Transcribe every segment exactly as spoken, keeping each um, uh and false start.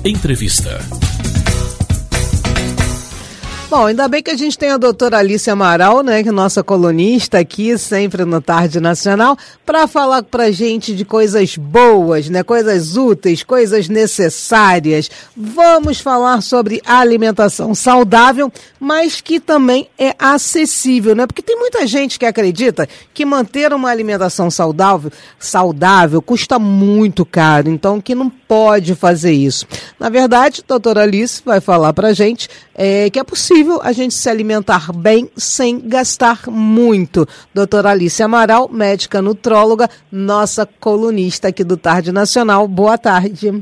Entrevista. Bom, ainda bem que a gente tem a doutora Alice Amaral, né, que é nossa colunista aqui, sempre no Tarde Nacional, para falar pra gente de coisas boas, né, coisas úteis, coisas necessárias. Vamos falar sobre alimentação saudável, mas que também é acessível, né, porque tem muita gente que acredita que manter uma alimentação saudável, saudável custa muito caro, então que não pode fazer isso. Na verdade, a doutora Alice vai falar pra gente é, que é possível a gente se alimentar bem sem gastar muito. Doutora Alice Amaral, médica nutróloga, nossa colunista aqui do Tarde Nacional. Boa tarde.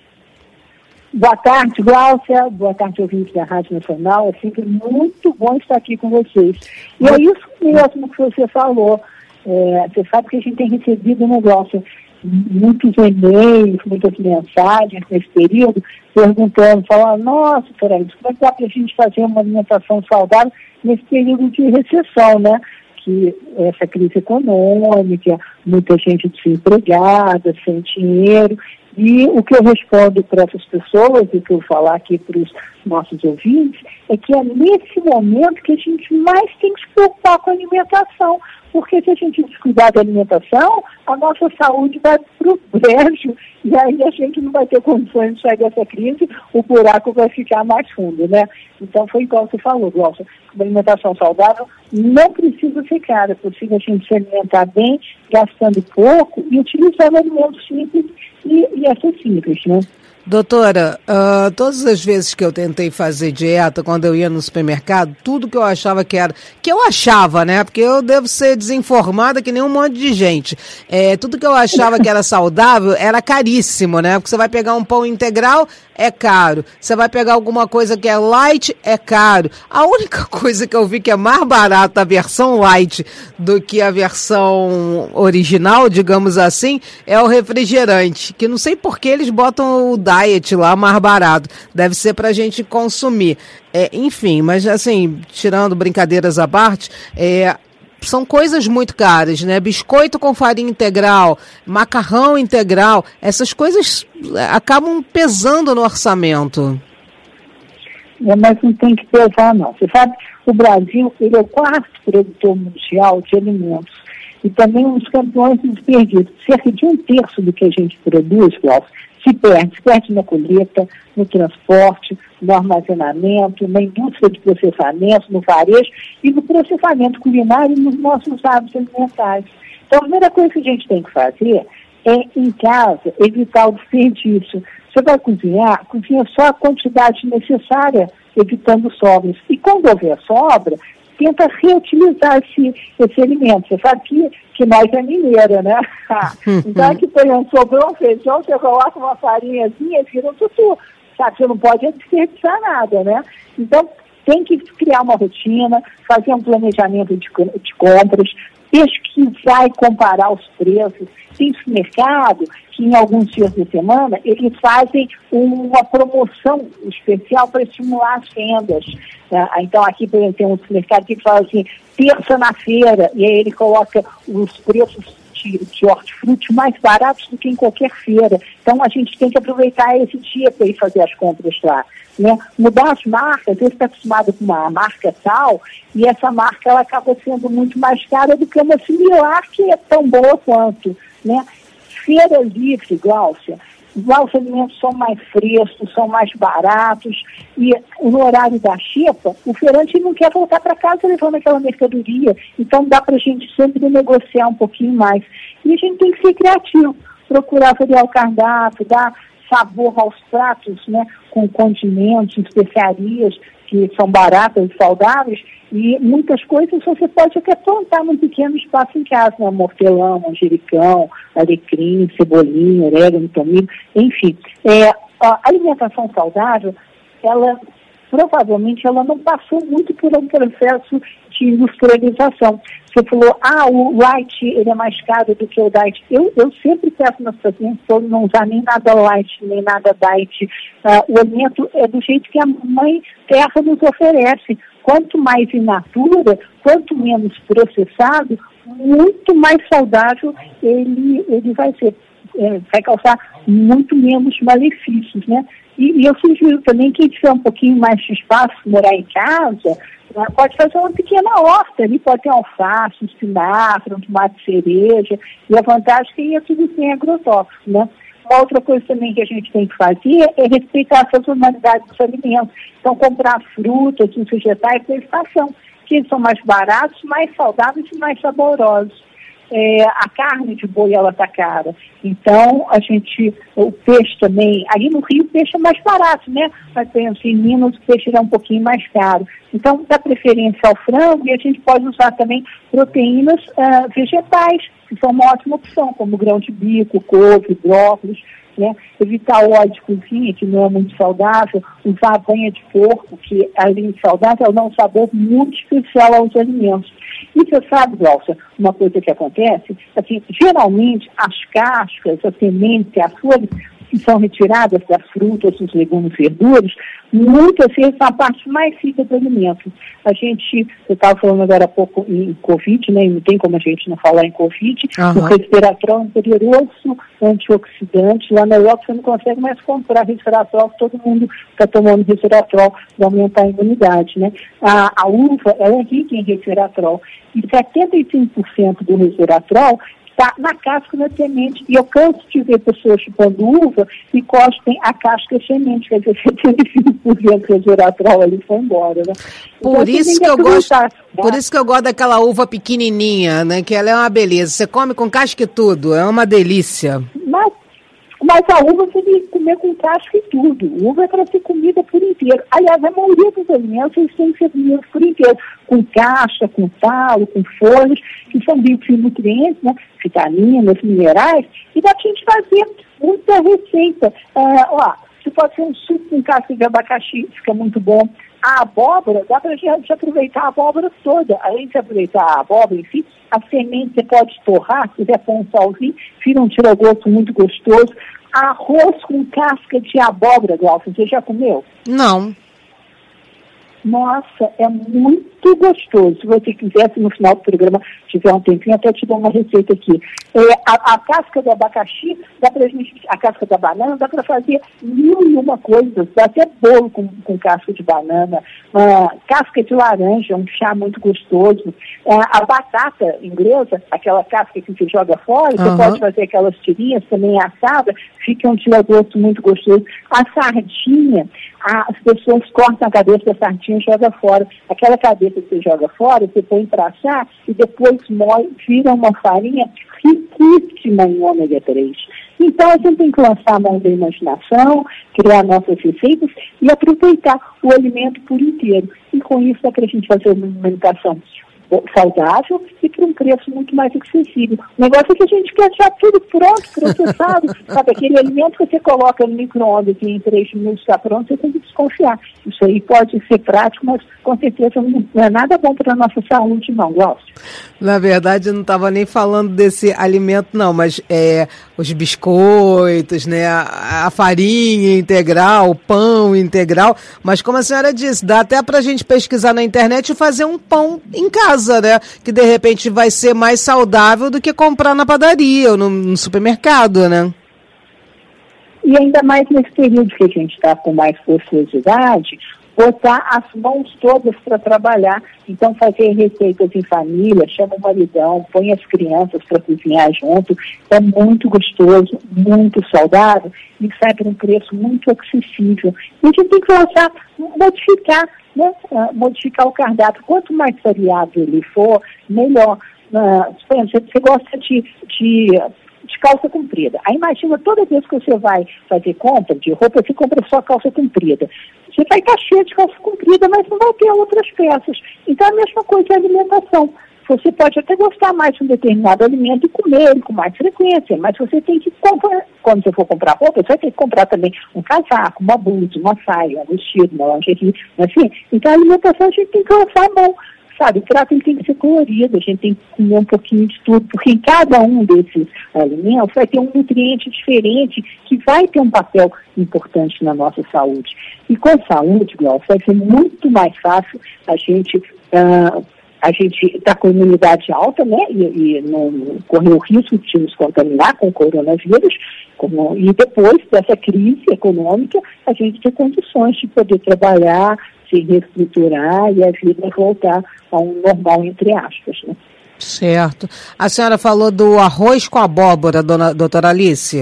Boa tarde, Gláucia. Boa tarde, ouvintes da Rádio Nacional. É sempre muito bom estar aqui com vocês. E é isso mesmo que você falou. É, você sabe que a gente tem recebido, né, Gláucia, muitos e-mails, muitas mensagens nesse período, perguntando, falando, nossa, peraí, como é que dá para a gente fazer uma alimentação saudável nesse período de recessão, né? Que essa crise econômica, muita gente desempregada, sem dinheiro. E o que eu respondo para essas pessoas, e que eu vou falar aqui para os nossos ouvintes, é que é nesse momento que a gente mais tem que se preocupar com a alimentação. Porque se a gente descuidar da alimentação, a nossa saúde vai para o brejo e aí a gente não vai ter condições de sair dessa crise, o buraco vai ficar mais fundo, né? Então foi igual você falou, Glaucia, a alimentação saudável não precisa ser cara, é possível a gente se alimentar bem, gastando pouco e utilizando alimentos simples e, e acessíveis, né? Doutora, uh, todas as vezes que eu tentei fazer dieta, quando eu ia no supermercado, tudo que eu achava que era, que eu achava, né, porque eu devo ser desinformada que nem um monte de gente, é, tudo que eu achava que era saudável era caríssimo, né, porque você vai pegar um pão integral, é caro, você vai pegar alguma coisa que é light, é caro. A única coisa que eu vi que é mais barata a versão light do que a versão original, digamos assim, é o refrigerante, que não sei por que eles botam o diet lá mais barato, deve ser pra gente consumir. É, enfim, mas assim, tirando brincadeiras à parte, é, são coisas muito caras, né? Biscoito com farinha integral, macarrão integral, essas coisas acabam pesando no orçamento. É, mas não tem que pesar, não. Você sabe, o Brasil ele é o quarto produtor mundial de alimentos e também um dos campeões de desperdício. Cerca de um terço do que a gente produz, Glaucio, se perde, se perde na colheita, no transporte, no armazenamento, na indústria de processamento, no varejo e no processamento culinário e nos nossos hábitos alimentares. Então, a primeira coisa que a gente tem que fazer é, em casa, evitar o desperdício. Você vai cozinhar, cozinha só a quantidade necessária, evitando sobras. E quando houver sobra, tenta reutilizar esse, esse alimento. Você sabe que, que nós é mineira, né? Então aqui põe um sobrou, um feijão, você coloca uma farinhazinha, vira um tutu. Sabe, você não pode desperdiçar nada, né? Então tem que criar uma rotina, fazer um planejamento de, de compras, pesquisar e comparar os preços. Tem supermercado que em alguns dias da semana eles fazem uma promoção especial para estimular as vendas. Então aqui, por exemplo, tem um supermercado que fala assim, terça na feira, e aí ele coloca os preços de, de hortifruti mais baratos do que em qualquer feira. Então a gente tem que aproveitar esse dia para ir fazer as compras lá. Né? Mudar as marcas, você está acostumado com uma marca tal, e essa marca ela acaba sendo muito mais cara do que uma similar que é tão boa quanto. Né? Feira livre, Gláucia, lá os alimentos são mais frescos, são mais baratos, e no horário da xepa, o feirante não quer voltar para casa levando aquela mercadoria, então dá para a gente sempre negociar um pouquinho mais. E a gente tem que ser criativo, procurar variar o cardápio, dar sabor aos pratos, né, com condimentos, especiarias, que são baratas e saudáveis, e muitas coisas você pode até plantar num pequeno espaço em casa, né? Hortelã, manjericão, alecrim, cebolinha, orégano, tomilho, enfim. É, a alimentação saudável, ela provavelmente ela não passou muito por um processo de industrialização. Você falou, ah, o light ele é mais caro do que o diet. Eu, eu sempre peço nas pacientes para não usar nem nada light, nem nada diet. Uh, o alimento é do jeito que a mãe terra nos oferece. Quanto mais in natura, quanto menos processado, muito mais saudável ele, ele vai ser. é, vai causar muito menos malefícios, né? E, e eu sugiro também que quem tiver um pouquinho mais de espaço, morar em casa, né, pode fazer uma pequena horta ali, pode ter alface, um espinafre, um tomate cereja, e a vantagem é que é tudo sem agrotóxico, né? Uma outra coisa também que a gente tem que fazer é respeitar a sazonalidade dos alimentos. Então, comprar frutas e vegetais da estação, que eles são mais baratos, mais saudáveis e mais saborosos. É, a carne de boi, ela está cara. Então, a gente, o peixe também, ali no Rio o peixe é mais barato, né? Mas, assim, em Minas o peixe é um pouquinho mais caro. Então, dá preferência ao frango e a gente pode usar também proteínas uh, vegetais, que são uma ótima opção, como grão de bico, couve, brócolis, né? Evitar o óleo de cozinha, que não é muito saudável, usar a banha de porco, que além de saudável, ela dá um sabor muito especial aos alimentos. E você sabe, Glaucia, uma coisa que acontece, assim, geralmente as cascas, as sementes, as folhas que são retiradas das frutas, dos legumes e verduras, muitas vezes são a parte mais rica do alimento. A gente, eu estava falando agora há pouco em Covid, né, e não tem como a gente não falar em Covid, uhum. O resveratrol é um poderoso antioxidante. Lá na Europa você não consegue mais comprar resveratrol, todo mundo está tomando resveratrol para aumentar a imunidade, né? A, a uva, ela é rica em resveratrol, e setenta e cinco por cento do resveratrol está na casca da semente. E eu canso de ver pessoas chupando uva e cospem a casca e semente. Quer dizer, setenta e cinco por cento do resveratrol ali foi embora, né? Por, então, isso que eu gosto, né? Por isso que eu gosto daquela uva pequenininha, né? Que ela é uma beleza. Você come com casca e tudo, é uma delícia. Mas, mas a uva você tem que comer com casca e tudo. Uva é para ser comida por inteiro. Aliás, a maioria dos alimentos eles têm que ser comidos por inteiro. Com casca, com talo, com folhas, que são ricos em nutrientes, né? Vitaminas, minerais, e dá pra gente fazer muita receita. É, ó, você pode ser um suco com casca de abacaxi, fica muito bom. A abóbora, dá pra gente aproveitar a abóbora toda. Além de aproveitar a abóbora em si, a semente você pode torrar, se quiser pôr um salzinho, fica um tira-gosto muito gostoso. Arroz com casca de abóbora, Glaucia, você já comeu? Não. Nossa, é muito gostoso. Se você quiser, se no final do programa tiver um tempinho, até te dou uma receita aqui. É, a, a casca do abacaxi, dá pra gente, a casca da banana, dá para fazer mil e uma coisas. Dá até bolo com, com casca de banana, uh, casca de laranja, um chá muito gostoso. Uh, a batata inglesa, aquela casca que você joga fora, uhum. Você pode fazer aquelas tirinhas também assada, fica um tira-gosto muito gostoso. A sardinha, a, as pessoas cortam a cabeça da sardinha e jogam fora. Aquela cabeça que você joga fora, você põe para assar e depois moe, vira uma farinha riquíssima em ômega três. Então, a gente tem que lançar a mão da imaginação, criar nossas receitas e aproveitar o alimento por inteiro. E com isso, dá para a gente fazer uma alimentação saudável e por um preço muito mais acessível. O negócio é que a gente quer já tudo pronto, processado. Sabe, aquele alimento que você coloca no micro-ondas e em três minutos está pronto, você tem que desconfiar. Isso aí pode ser prático, mas com certeza não é nada bom para a nossa saúde, não, Glaucia. Na verdade, eu não estava nem falando desse alimento, não, mas é, os biscoitos, né, a, a farinha integral, o pão integral, mas como a senhora disse, dá até para a gente pesquisar na internet e fazer um pão em casa, né? Que de repente vai ser mais saudável do que comprar na padaria ou no, no supermercado, né? E ainda mais nesse período que a gente está com mais ociosidade, botar as mãos todas para trabalhar. Então, fazer receitas em família, chama o maridão, põe as crianças para cozinhar junto. É muito gostoso, muito saudável e sai por um preço muito acessível. E a gente tem que lançar, modificar, né? Uh, modificar o cardápio. Quanto mais variável ele for, melhor. Uh, por exemplo, você gosta de... de de calça comprida. Aí imagina, toda vez que você vai fazer compra de roupa, você compra só calça comprida. Você vai estar cheio de calça comprida, mas não vai ter outras peças. Então a mesma coisa é a alimentação. Você pode até gostar mais de um determinado alimento e comer ele com mais frequência, mas você tem que comprar, quando você for comprar roupa, você vai ter que comprar também um casaco, uma blusa, uma saia, um vestido, uma lingerie, assim. Então a alimentação a gente tem que lançar a mão. Sabe, o prato ele tem que ser colorido, a gente tem que comer um pouquinho de tudo, porque em cada um desses alimentos vai ter um nutriente diferente que vai ter um papel importante na nossa saúde. E com saúde, Glaucia, vai ser muito mais fácil a gente uh, a gente está com imunidade alta, né, e, e não correu o risco de nos contaminar com o coronavírus, como, e depois dessa crise econômica, a gente tem condições de poder trabalhar, se reestruturar e a vida voltar a um normal, entre aspas, né. Certo. A senhora falou do arroz com abóbora, dona, doutora Alice?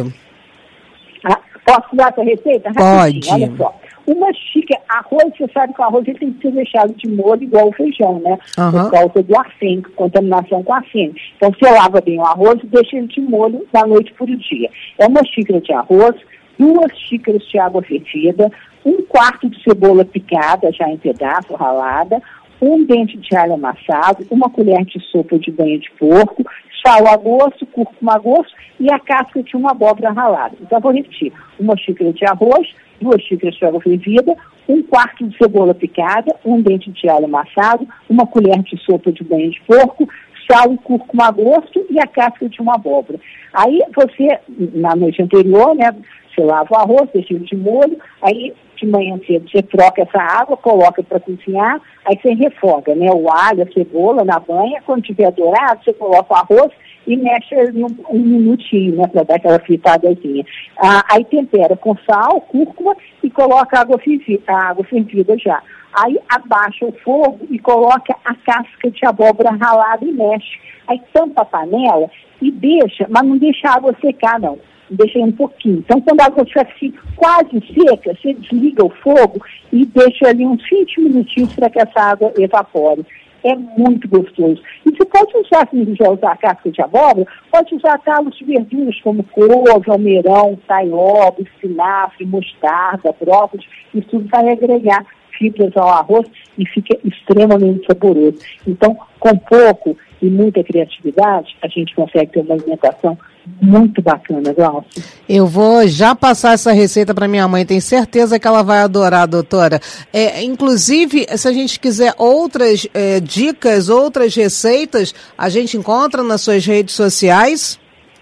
Ah, posso dar essa receita? Pode. Olha só. Uma xícara, arroz, você sabe que o arroz ele tem que ser deixado de molho igual o feijão, né? Uhum. Por causa do arsênico, contaminação com arsênico. Então você lava bem o arroz e deixa ele de molho da noite por dia. É uma xícara de arroz, duas xícaras de água fervida, um quarto de cebola picada, já em pedaço, ralada, um dente de alho amassado, uma colher de sopa de banha de porco, sal a gosto, cúrcuma a gosto e a casca de uma abóbora ralada. Então, vou repetir. Uma xícara de arroz, duas xícaras de água fervida, um quarto de cebola picada, um dente de alho amassado, uma colher de sopa de banha de porco, sal e cúrcuma a gosto e a casca de uma abóbora. Aí, você, na noite anterior, né, você lava o arroz, deixa ele de molho, aí de manhã cedo você troca essa água, coloca para cozinhar, aí você refoga, né, o alho, a cebola na banha, quando tiver dourado, você coloca o arroz e mexe ali um, um minutinho, né, para dar aquela fritadazinha. Ah, aí tempera com sal, cúrcuma e coloca a água fervida, a água fervida já. Aí abaixa o fogo e coloca a casca de abóbora ralada e mexe. Aí tampa a panela e deixa, mas não deixa a água secar, não. Deixa um pouquinho. Então, quando a água estiver assim, quase seca, você desliga o fogo e deixa ali uns vinte minutinhos para que essa água evapore. É muito gostoso. E você pode usar, se não quiser usar a casca de abóbora, pode usar talos de verduras como couve, almeirão, taioba, espinafre, mostarda, brócolis. Isso tudo vai agregar fibras ao arroz e fica extremamente saboroso. Então, com pouco e muita criatividade, a gente consegue ter uma alimentação muito bacana, Glaucia. Eu vou já passar essa receita para minha mãe, tenho certeza que ela vai adorar, doutora. É, inclusive, se a gente quiser outras é, dicas, outras receitas, a gente encontra nas suas redes sociais?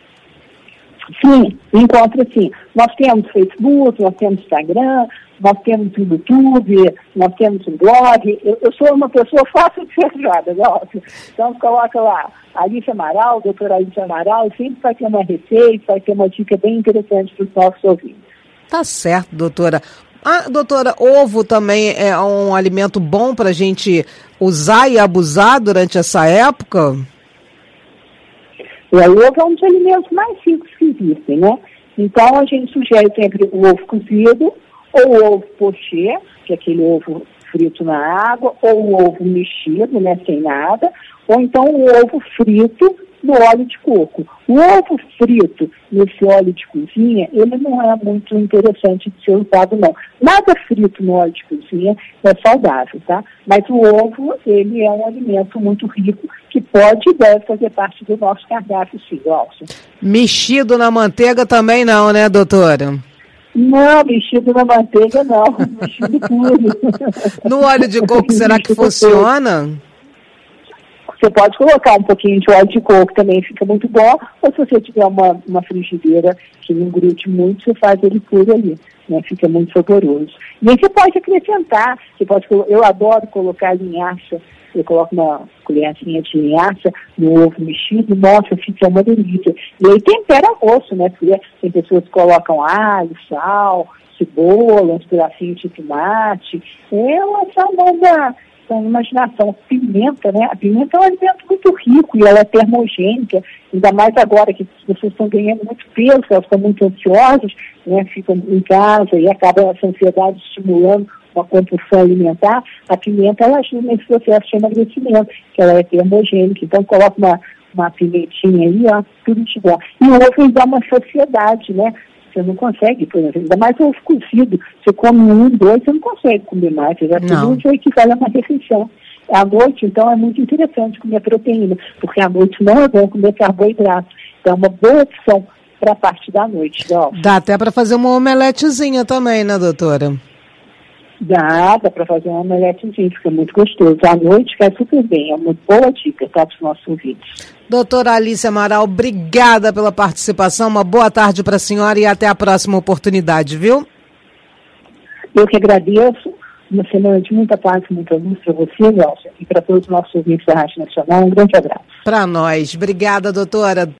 Sim, encontra sim. Nós temos Facebook, nós temos Instagram, nós temos o YouTube, nós temos um blog. Eu, eu sou uma pessoa fácil de ser jogada, Glaucia. Então coloca lá, Alice Amaral, doutora Alice Amaral, sempre vai ter uma receita, vai ter uma dica bem interessante para os nossos ouvintes. Tá certo, doutora. Ah, doutora, ovo também é um alimento bom para a gente usar e abusar durante essa época? O ovo é um dos alimentos mais ricos que existem, né? Então, a gente sugere sempre o ovo cozido, ou o ovo pochê, que é aquele ovo frito na água, ou o ovo mexido, né, sem nada, ou então o ovo frito no óleo de coco. O ovo frito nesse óleo de cozinha, ele não é muito interessante de ser usado, não. Nada frito no óleo de cozinha é saudável, tá? Mas o ovo, ele é um alimento muito rico que pode e deve fazer parte do nosso cardápio, sim, Glaucia. Mexido na manteiga também não, né, doutora? Não, mexido na manteiga não, mexido puro. No óleo de coco, será que funciona? Você pode colocar um pouquinho de óleo de coco, também fica muito bom. Ou se você tiver uma, uma frigideira que não grude muito, você faz ele puro ali, né? Fica muito saboroso. E aí você pode acrescentar, você pode, eu adoro colocar linhaça, eu coloco uma colherzinha de linhaça no ovo mexido, nossa, fica uma delícia. E aí tempera a gosto, né? Porque tem pessoas que colocam alho, sal, cebola, uns pedacinhos de tomate. Ela só manda com imaginação. Pimenta, né? A pimenta é um alimento muito rico e ela é termogênica, ainda mais agora que as pessoas estão ganhando muito peso, elas estão muito ansiosas, né? Ficam em casa e acaba essa ansiedade estimulando uma compulsão alimentar. A pimenta, ela ajuda nesse processo de emagrecimento, que ela é termogênica. Então, coloca uma, uma pimentinha aí, ó, tudo de bom. E o ovo dá uma saciedade, né? Você não consegue, por exemplo, ainda mais ovo cozido. Você come um, dois, você não consegue comer mais. Você já tudo já equivale a uma refeição. À noite, então, é muito interessante comer proteína, porque à noite não é bom comer carboidrato. Então, é uma boa opção para a parte da noite. Ó. Dá até para fazer uma omeletezinha também, né, doutora? Dá, dá para fazer uma omeletezinha, fica muito gostoso. À noite cai super bem, é uma boa dica, tá, para os nossos ouvintes. Doutora Alice Amaral, obrigada pela participação, uma boa tarde para a senhora e até a próxima oportunidade, viu? Eu que agradeço, Uma semana de muita paz e muita luz para você, Glaucia, e para todos os nossos ouvintes da Rádio Nacional. Um grande abraço. Para nós. Obrigada, doutora.